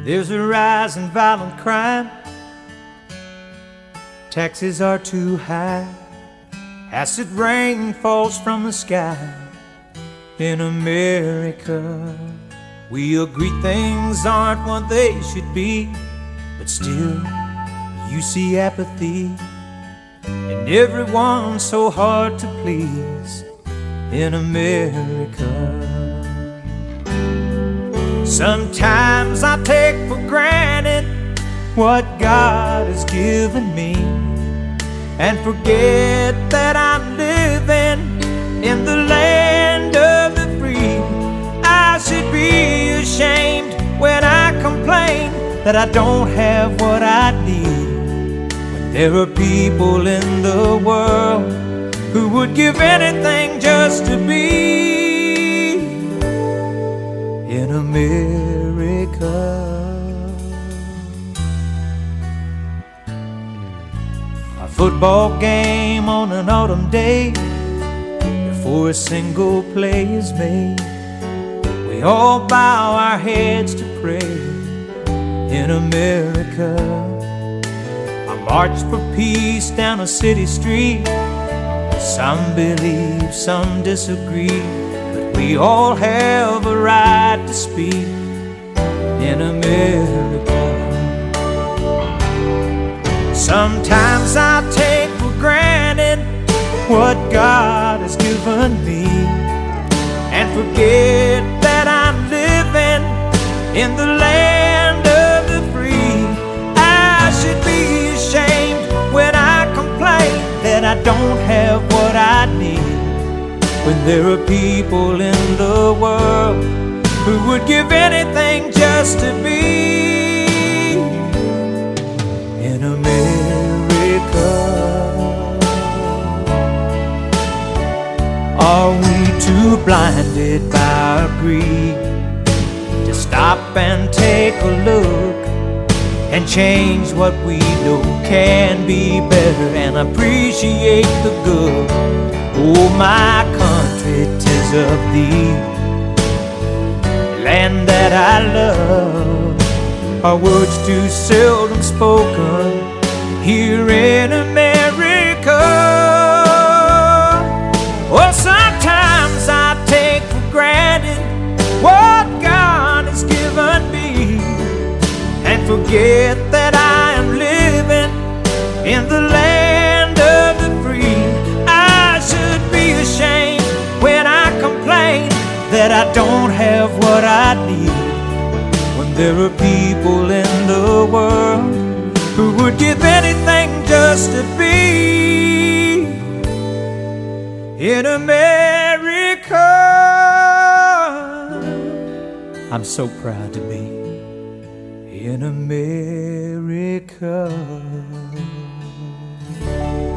There's a rise in violent crime. Taxes are too high. Acid rain falls from the sky. In America, we agree things aren't what they should be, but still you see apathy, and everyone's so hard to please in America. Sometimes I take for granted what God has given me, and forget that I'm living in the land of the free. I should be ashamed when I complain that I don't have what I need, when there are people in the world who would give anything just to be in America. A football game on an autumn day, before a single play is made, we all bow our heads to pray in America. A march for peace down a city street. Some believe, some disagree, but we all have a right to speak in America. Sometimes I take for granted what God has given me, and forget that I'm living in the land of the free. I should be ashamed when I complain that I don't have what I need, when there are people in the world who would give anything just to be in America. Are we too blinded by our greed to stop and take a look and change what we know can be better and appreciate the good? Oh, my country, 'tis of thee, land that I love. Our words too seldom spoken here in America. Well, sometimes I take for granted what God has given me, and forget that I am living in the land of the free. I should be ashamed when I complain that I don't have what I need, when there are people in the world who would give anything just to be in America. I'm so proud to be in America.